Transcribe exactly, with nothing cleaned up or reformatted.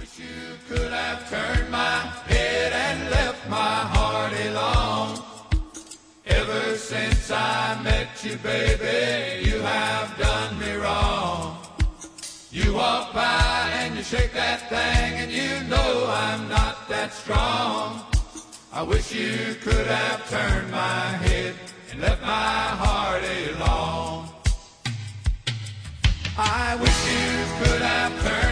wish you could have turned my head and left my heart alone. Ever since I met you, baby, you have done me wrong. You walk by and you shake that thing, and you know I'm not that strong. I wish you could have turned my head and left my heart alone. I wish you could have turned